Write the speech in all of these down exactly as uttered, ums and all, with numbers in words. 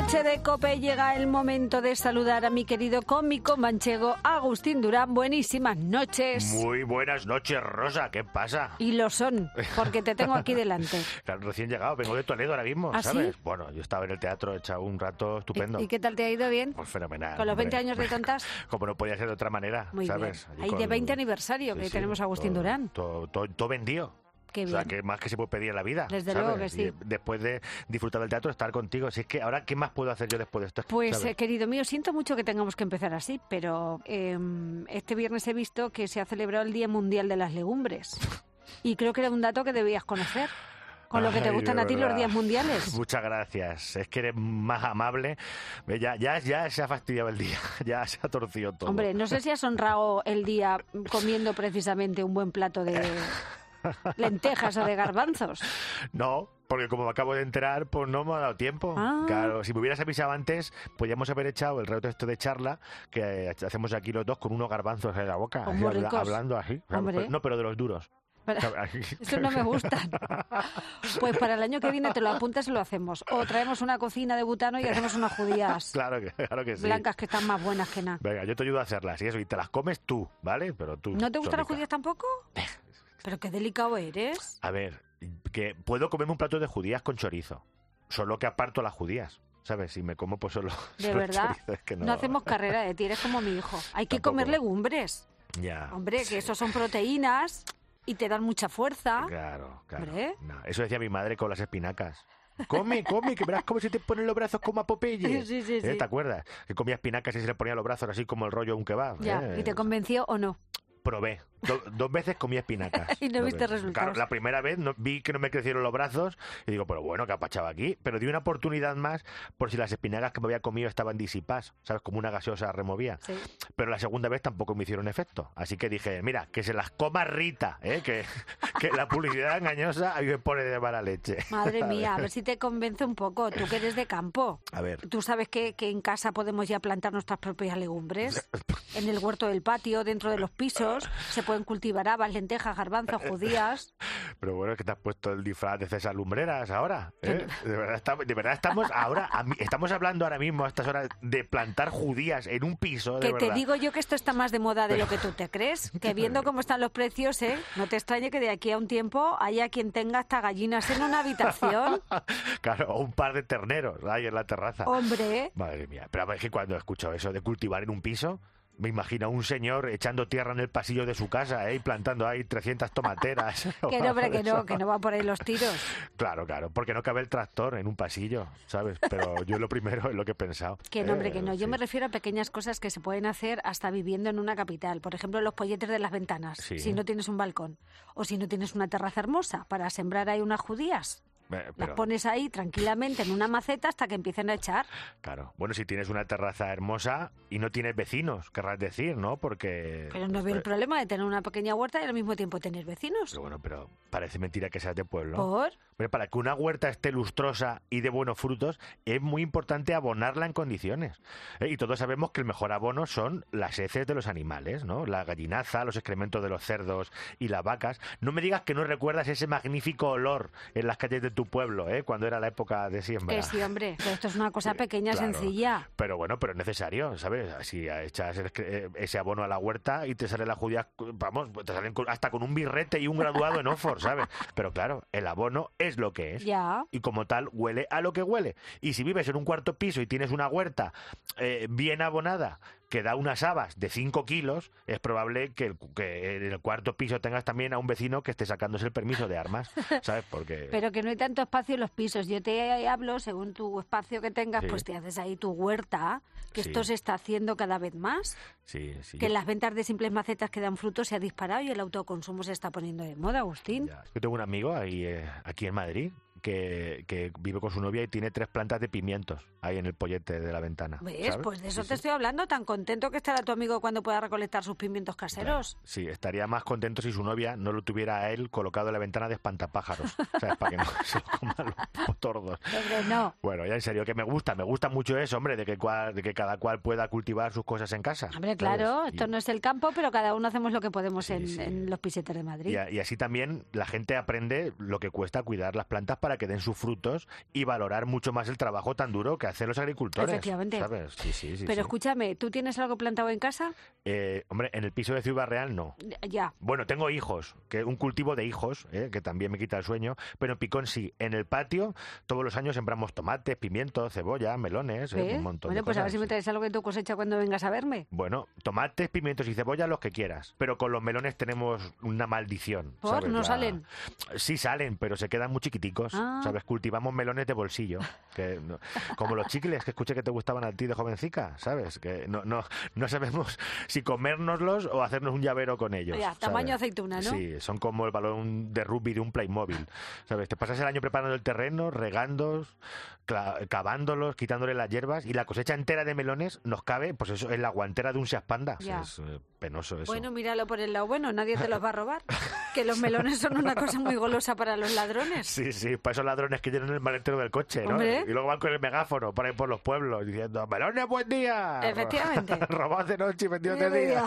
noche de COPE llega el momento de saludar a mi querido cómico manchego Agustín Durán. Buenísimas noches. Muy buenas noches, Rosa. ¿Qué pasa? Y lo son, porque te tengo aquí delante. Claro, recién llegado, vengo de Toledo ahora mismo, ¿Ah, ¿sabes? sí? Bueno, yo estaba en el teatro, he echado un rato estupendo. ¿Y, y qué tal te ha ido? ¿Bien? Pues fenomenal. ¿Con los veinte hombre. años de tontas? Como no podía ser de otra manera, Muy ¿sabes? bien. Ahí de veinte aniversario que tenemos a Agustín todo, Durán. Todo, todo, todo vendido. Qué O sea, bien. que más que se puede pedir en la vida. Desde ¿sabes? luego que sí. Y después de disfrutar del teatro, estar contigo. Si es que ahora, ¿qué más puedo hacer yo después de esto? Pues, ¿sabes? eh, querido mío, siento mucho que tengamos que empezar así, pero eh, este viernes he visto que se ha celebrado el Día Mundial de las Legumbres. Y creo que era un dato que debías conocer. Con lo que te Ay, gustan de a ti los verdad. días mundiales. Muchas gracias. Es que eres más amable. Ve, Ya, ya, ya se ha fastidiado el día. Ya se ha torcido todo. Hombre, no sé si has honrado el día comiendo precisamente un buen plato de lentejas o de garbanzos. No, porque como me acabo de enterar, pues no me ha dado tiempo. Ah. Claro, si me hubieras avisado antes, podríamos haber echado el reto esto de charla que hacemos aquí los dos con unos garbanzos en la boca, Oh, así, muy habla- ricos. hablando así. Claro, Hombre. pero- no, pero de los duros. Pero- Eso no me gustan. Pues para el año que viene te lo apuntas y lo hacemos. O traemos una cocina de butano y hacemos unas judías Claro que, claro que sí. blancas que están más buenas que nada. Venga, yo te ayudo a hacerlas y eso, y te las comes tú, ¿vale? Pero tú. ¿No te gustan las solita. judías tampoco? Pero qué delicado eres. A ver, que puedo comerme un plato de judías con chorizo. Solo que aparto las judías, ¿sabes? Si me como pues solo, De solo verdad, chorizo, es que no... no hacemos carrera de ti, eres como mi hijo. Hay que Tampoco. comer legumbres. Ya. Hombre, que eso son proteínas y te dan mucha fuerza. Claro, claro. Hombre. No, eso decía mi madre con las espinacas. Come, come, que verás cómo se te ponen los brazos como a Popeye. Sí, sí, ¿Eh? sí. ¿Te acuerdas? Que comía espinacas y se le ponía los brazos así como el rollo de un kebab. Ya, ¿eh? ¿y te convenció o no? Probé. Do- dos veces comí espinacas. Y no Dos viste veces. resultados. Claro, la primera vez no, vi que no me crecieron los brazos y digo, pero bueno, ¿qué ha pachado aquí? Pero di una oportunidad más por si las espinacas que me había comido estaban disipadas, ¿sabes? Como una gaseosa removía. Sí. Pero la segunda vez tampoco me hicieron efecto. Así que dije, mira, que se las coma Rita, ¿eh? que, que la publicidad engañosa a mí me pone de mala leche. Madre mía, a ver si te convence un poco. Tú que eres de campo. A ver. ¿Tú sabes que, que en casa podemos ya plantar nuestras propias legumbres? En el huerto del patio, dentro de los pisos, se pueden cultivar habas, lentejas, garbanzos, judías. Pero bueno, es que te has puesto el disfraz de César Lumbreras ahora. ¿eh? De verdad, estamos, de verdad estamos ahora, a mí- estamos hablando ahora mismo a estas horas de plantar judías en un piso. De Que te verdad. digo yo que esto está más de moda de lo que tú te crees. Que viendo cómo están los precios, ¿eh? No te extrañe que de aquí a un tiempo haya quien tenga hasta gallinas en una habitación. Claro, o un par de terneros ahí en la terraza. Hombre, Madre mía. Pero a ver, es que cuando escucho eso de cultivar en un piso, me imagino a un señor echando tierra en el pasillo de su casa, ¿eh? Y plantando ahí trescientas tomateras. que no, hombre, que no, que no va por ahí los tiros. Claro, claro, porque no cabe el tractor en un pasillo, ¿sabes? Pero yo lo primero es lo que he pensado. Que no, hombre, que Eh, no. Yo sí. me refiero a pequeñas cosas que se pueden hacer hasta viviendo en una capital. Por ejemplo, los polletes de las ventanas, Sí. si no tienes un balcón. O si no tienes una terraza hermosa para sembrar ahí unas judías. Eh, Las pero- pones ahí tranquilamente en una maceta hasta que empiecen a echar. Claro. Bueno, si tienes una terraza hermosa y no tienes vecinos, querrás decir, ¿no? Porque... Pero no veo el problema de tener una pequeña huerta y al mismo tiempo tener vecinos. Pero bueno, pero parece mentira que seas de pueblo. ¿Por? Hombre, para que una huerta esté lustrosa y de buenos frutos, es muy importante abonarla en condiciones. ¿Eh? Y todos sabemos que el mejor abono son las heces de los animales, ¿no? La gallinaza, los excrementos de los cerdos y las vacas. No me digas que no recuerdas ese magnífico olor en las calles de tu pueblo, ¿eh? Cuando era la época de siembra. Que sí, hombre. Pero esto es una cosa pequeña, Claro. sencilla. Pero bueno, pero es necesario, ¿sabes? Si echas el- eh, ese abono a la huerta y te sale la judía, vamos, te salen con- hasta con un birrete y un graduado en Oxford, ¿sabes? Pero claro, el abono es lo que es. Ya. Y como tal, huele a lo que huele. Y si vives en un cuarto piso y tienes una huerta eh, bien abonada, que da unas habas de cinco kilos, es probable que, el, que en el cuarto piso tengas también a un vecino que esté sacándose el permiso de armas, ¿sabes? Porque... Pero que no hay tanto espacio en los pisos. Yo te hablo, según tu espacio que tengas, Sí. pues te haces ahí tu huerta, que Sí. esto se está haciendo cada vez más. Sí, sí. Que las ventas de simples macetas que dan frutos se ha disparado y el autoconsumo se está poniendo de moda, Agustín. Ya. Yo tengo un amigo ahí, eh, aquí en Madrid que, que vive con su novia y tiene tres plantas de pimientos ahí en el pollete de la ventana. ¿Ves? ¿sabes? Pues de eso Sí, te sí. estoy hablando. Tan contento que estará tu amigo cuando pueda recolectar sus pimientos caseros. Claro, sí, estaría más contento si su novia no lo tuviera a él colocado en la ventana de espantapájaros, ¿sabes? Para que no se lo coman los tordos. Hombre, no. Bueno, ya en serio, que me gusta, me gusta mucho eso, hombre, de que, cual- de que cada cual pueda cultivar sus cosas en casa. Hombre, ¿sabes? claro, Y- esto no es el campo, pero cada uno hacemos lo que podemos Sí, en, sí. en los pisetes de Madrid. Y, a- y así también la gente aprende lo que cuesta cuidar las plantas para para que den sus frutos y valorar mucho más el trabajo tan duro que hacen los agricultores. Efectivamente. ¿Sabes? Sí, sí, sí. Pero sí. escúchame, ¿tú tienes algo plantado en casa? Eh, hombre, en el piso de Ciudad Real no. Ya. Bueno, tengo hijos, que un cultivo de hijos, ¿eh? que también me quita el sueño, pero en Picón sí. En el patio todos los años sembramos tomates, pimientos, cebolla, melones, ¿eh? un montón Bueno, de pues cosas. a ver si me traes algo de tu cosecha cuando vengas a verme. Bueno, tomates, pimientos y cebolla, los que quieras. Pero con los melones tenemos una maldición. ¿Por? ¿sabes? ¿No La... salen? Sí salen, pero se quedan muy chiquiticos. Ah. ¿Sabes? Cultivamos melones de bolsillo. Que no... Como los chicles que escuché que te gustaban a ti de jovencica, ¿sabes? Que no, no, no sabemos si comérnoslos o hacernos un llavero con ellos. Ya, ¿sabes? tamaño aceituna, ¿no? Sí, son como el balón de rugby de un Playmobil. ¿Sabes? Te pasas el año preparando el terreno, regando, cavándolos, quitándole las hierbas y la cosecha entera de melones nos cabe, pues eso, en la guantera de un Seat Panda. Ya. Es eh, penoso eso. Bueno, míralo por el lado bueno, nadie te los va a robar. Que los melones son una cosa muy golosa para los ladrones. Sí, sí, para esos ladrones que llenan el maletero del coche, ¿no? Hombre. Y luego van con el megáfono por ahí por los pueblos diciendo ¡melones, buen día! Efectivamente. Robados de noche y vendidos de día.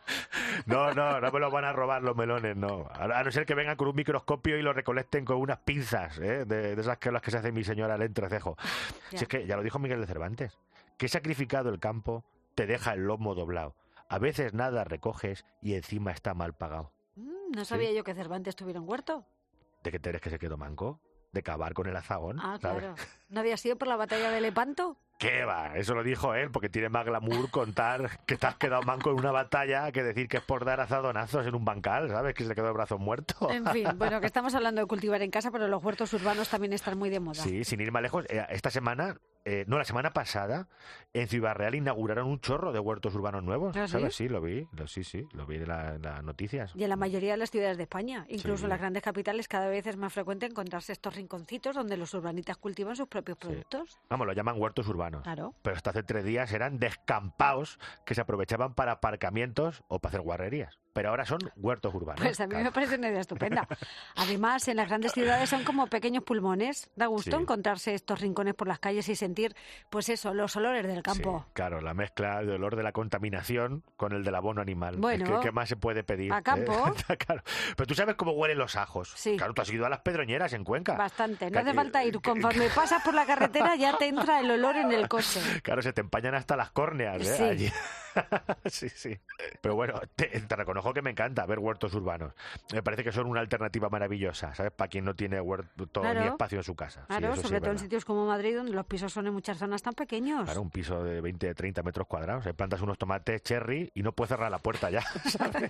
No, no, no me los van a robar los melones, no. A no ser que vengan con un microscopio y los recolecten con unas pinzas, ¿eh? de, de esas que las que se hace mi señora al entrecejo. Ya. Si es que ya lo dijo Miguel de Cervantes, que sacrificado el campo te deja el lomo doblado. A veces nada recoges y encima está mal pagado. Mm, no sabía Sí. yo que Cervantes tuviera un huerto. ¿De qué te eres que se quedó manco? ¿De cavar con el azagón? Ah, ¿sabes? claro. ¿No había sido por la batalla de Lepanto? ¿Qué va? Eso lo dijo él, porque tiene más glamour contar que te has quedado manco en una batalla que decir que es por dar azadonazos en un bancal, ¿sabes? Que se le quedó el brazo muerto. En fin, bueno, que estamos hablando de cultivar en casa, pero los huertos urbanos también están muy de moda. Sí, sin ir más lejos, eh, esta semana, eh, no, la semana pasada, en Ciudad Real inauguraron un chorro de huertos urbanos nuevos, ¿Ah, sí? ¿sabes? Sí, lo vi, lo, sí, sí, lo vi en la- en las noticias. Y en la mayoría de las ciudades de España, incluso Sí. en las grandes capitales, cada vez es más frecuente encontrarse estos rinconcitos donde los urbanitas cultivan sus propios Sí. productos. Vamos, lo llaman huertos urbanos. Claro. Pero hasta hace tres días eran descampados que se aprovechaban para aparcamientos o para hacer guarrerías. Pero ahora son huertos urbanos. Pues a mí me claro. parece una idea estupenda. Además, en las grandes ciudades son como pequeños pulmones. Da gusto Sí. encontrarse estos rincones por las calles y sentir, pues eso, los olores del campo. Sí, claro, la mezcla del olor de la contaminación con el del abono animal. Bueno. ¿Qué, qué más se puede pedir? A campo. ¿Eh? Claro. Pero tú sabes cómo huelen los ajos. Sí. Claro, tú has ido a las Pedroñeras en Cuenca. Bastante. No Que- hace falta ir. que- Conforme pasas por la carretera ya te entra el olor en el coche. Claro, se te empañan hasta las córneas, ¿eh? Sí. Allí. Sí, sí. Pero bueno, te, te reconozco que me encanta ver huertos urbanos. Me parece que son una alternativa maravillosa, ¿sabes? Para quien no tiene huerto Claro. ni espacio en su casa. Sí, Claro, eso sí sobre es todo en verdad. sitios como Madrid, donde los pisos son en muchas zonas tan pequeños. Claro, un piso de veinte, treinta metros cuadrados. Ahí plantas unos tomates cherry y no puedes cerrar la puerta ya, ¿sabes?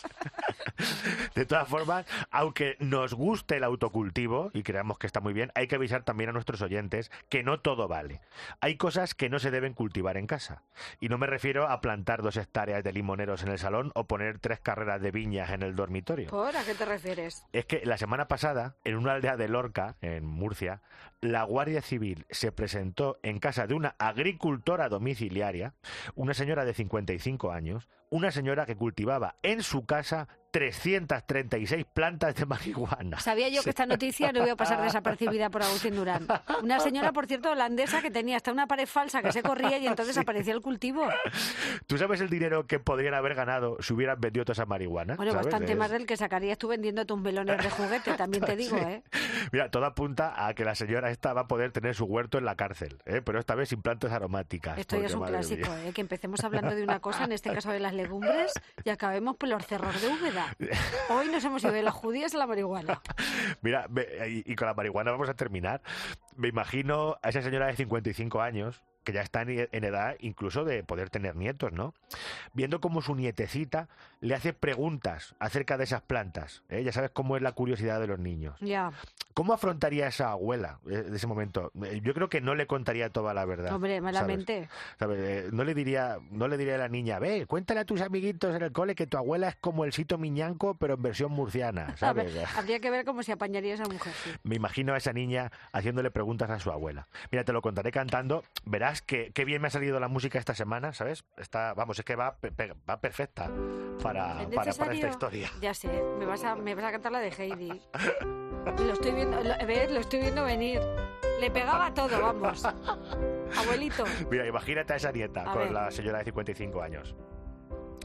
De todas formas, aunque nos guste el autocultivo y creamos que está muy bien, hay que avisar también a nuestros oyentes que no todo vale. Hay cosas que no se deben cultivar en casa. Y no me refiero a plantar dos hectáreas de limoneros en el salón o poner tres carreras de viñas en el dormitorio. ¿Por? ¿A qué te refieres? Es que la semana pasada, en una aldea de Lorca, en Murcia, la Guardia Civil se presentó en casa de una agricultora domiciliaria, una señora de cincuenta y cinco años, una señora que cultivaba en su casa trescientas treinta y seis plantas de marihuana. Sabía yo que esta noticia no iba a pasar desapercibida por Agustín Durán. Una señora, por cierto, holandesa que tenía hasta una pared falsa que se corría y entonces aparecía el cultivo. ¿Tú sabes el dinero que podrían haber ganado si hubieran vendido toda esa marihuana? Bueno, ¿Sabes? bastante Es- más del que sacarías tú vendiendo tus melones de juguete, también te digo, Sí. ¿eh? Mira, todo apunta a que la señora esta va a poder tener su huerto en la cárcel, ¿eh? Pero esta vez sin plantas aromáticas. Esto ya porque, es un madre clásico, mía. ¿eh? Que empecemos hablando de una cosa, en este caso de las legumbres, y acabemos por los cerros de Úbeda. Hoy nos hemos ido de las judías a la marihuana. Mira, me- y, y con la marihuana vamos a terminar. Me imagino a esa señora de cincuenta y cinco años, que ya está en, en edad incluso de poder tener nietos, ¿no? Viendo cómo su nietecita le hace preguntas acerca de esas plantas. ¿eh? Ya sabes cómo es la curiosidad de los niños. Ya, ¿Cómo afrontaría esa abuela eh, de ese momento? Eh, Yo creo que no le contaría toda la verdad. hombre, ¿sabes? malamente. ¿Sabes? Eh, No le diría, no le diría a la niña, ve, cuéntale a tus amiguitos en el cole que tu abuela es como el Sito Miñanco, pero en versión murciana, A ¿sabes? ver, habría que ver cómo se apañaría esa mujer, sí. Me imagino a esa niña haciéndole preguntas a su abuela. Mira, te lo contaré cantando. Verás que qué bien me ha salido la música esta semana, ¿sabes? Está, vamos, es que va, pe- pe- va perfecta para, ¿Es para, para necesario? esta historia. Ya sé, me vas a, me vas a cantar la de Heidi. Lo estoy viendo, lo, ¿ves? Lo estoy viendo venir. Le pegaba todo, vamos. Abuelito. Mira, imagínate a esa nieta A con ver. la señora de cincuenta y cinco años.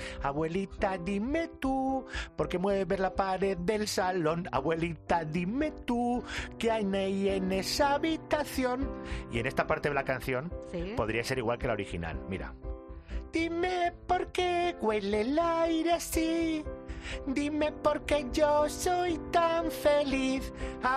Abuelita, dime tú, ¿por qué mueves la pared del salón? Abuelita, dime tú, ¿qué hay ahí en esa habitación? Y en esta parte de la canción ¿Sí? podría ser igual que la original, mira. Dime por qué huele el aire así. Dime por qué yo soy tan feliz.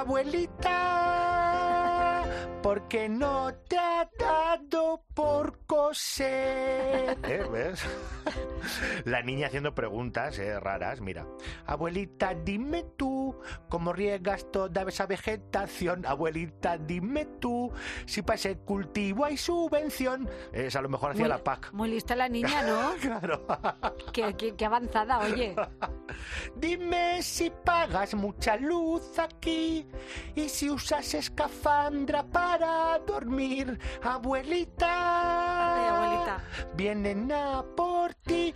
Abuelita, ¿por qué no te ha dado por coser? ¿Eh? ¿Ves? La niña haciendo preguntas eh, raras, mira. Abuelita, dime tú, ¿cómo riegas toda esa vegetación? Abuelita, dime tú, si para ese cultivo hay subvención. Es a lo mejor hacia Muy- la P A C. Muy lista la niña, ¿no? Claro. Qué, qué- qué avanzada, oye. Dime si pagas mucha luz aquí y si usas escafandra para dormir. Abuelita, Ay, abuelita. vienen a por ti,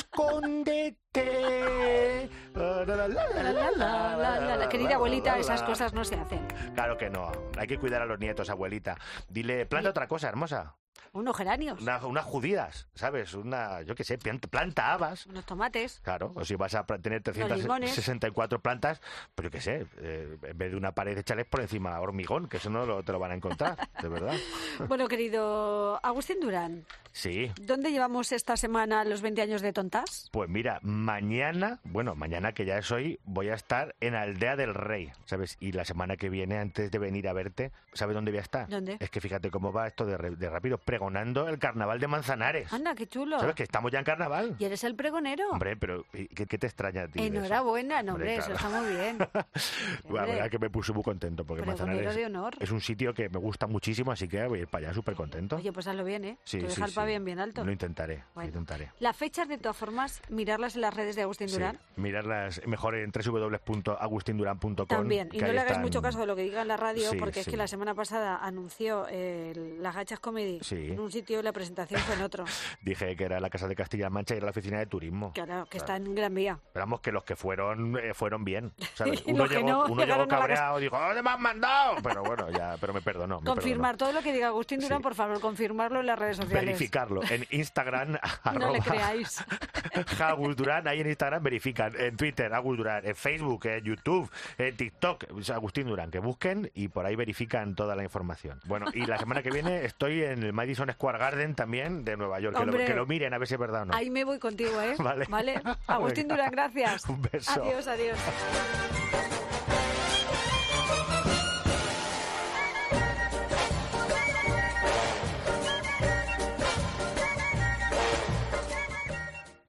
escóndete. La, la, la, la, La, la, la, la, la, la. Querida abuelita, esas cosas no se hacen. Claro que no, hay que cuidar a los nietos, abuelita. Dile, planta otra cosa, hermosa. Unos geranios, Una- unas judías, ¿sabes? Una, yo qué sé, planta, planta habas. unos tomates. Claro, o si vas a pla- tener trescientas sesenta y cuatro plantas, pues yo qué sé, eh, en vez de una pared, échales por encima hormigón, que eso no lo, te lo van a encontrar, de verdad. Bueno, querido Agustín Durán, Sí, ¿dónde llevamos esta semana los veinte años de Tontas? pues mira, mañana, bueno, mañana que ya es hoy, voy a estar en Aldea del Rey, ¿sabes? Y la semana que viene, antes de venir a verte, ¿sabes dónde voy a estar? ¿Dónde? Es que fíjate cómo va esto de, re- de rápido, pregonando el carnaval de Manzanares. Anda, qué chulo. ¿Sabes que estamos ya en carnaval? ¿Y eres el pregonero? Hombre, pero ¿y ¿qué, qué te extraña a ti de eso? Enhorabuena, no, hombre, Hombre, eso claro. está muy bien. Bueno, la Hombre, verdad que me puse muy contento porque pregonero Manzanares de honor. es un sitio que me gusta muchísimo, así que voy a ir para allá súper contento. Oye, pues hazlo bien, ¿eh? Sí, Tú sí, deja el sí. pabellón bien alto. Lo intentaré, lo Bueno. intentaré. Las fechas, de todas formas, mirarlas en las redes de Agustín Sí, Durán. mirarlas mejor en doble u doble u doble u punto agustin durán punto com. También, y que no ahí le hagas están- mucho caso de lo que diga en la radio, Sí, porque es sí. que la semana pasada anunció eh, las Gachas Comedy Sí. en un sitio y la presentación fue en otro. Dije que era la Casa de Castilla-La Mancha y era la oficina de turismo. Claro, que está en Gran Vía. Esperamos que los que fueron, eh, fueron bien, ¿sabes? Y Uno los que llegó, no, uno llegó llegaron a la cabreado y dijo, ¿dónde me has mandado? Pero bueno, ya, pero me perdonó. me Confirmar todo lo que diga Agustín Durán, Sí. por favor, confirmarlo en las redes perdonó. sociales. Verificarlo. En Instagram, No le arroba creáis. Agus Durán, ahí en Instagram verifican, en Twitter Agus Durán, en Facebook, en YouTube, en TikTok, es Agustín Durán, que busquen y por ahí verifican toda la información. Bueno, y la semana que viene estoy en el Madison Square Garden también de Nueva York, que lo, Hombre. que lo miren a ver si es verdad o no. Ahí me voy contigo, ¿eh? Vale. Agustín Venga. Durán, gracias. Un beso. Adiós, adiós.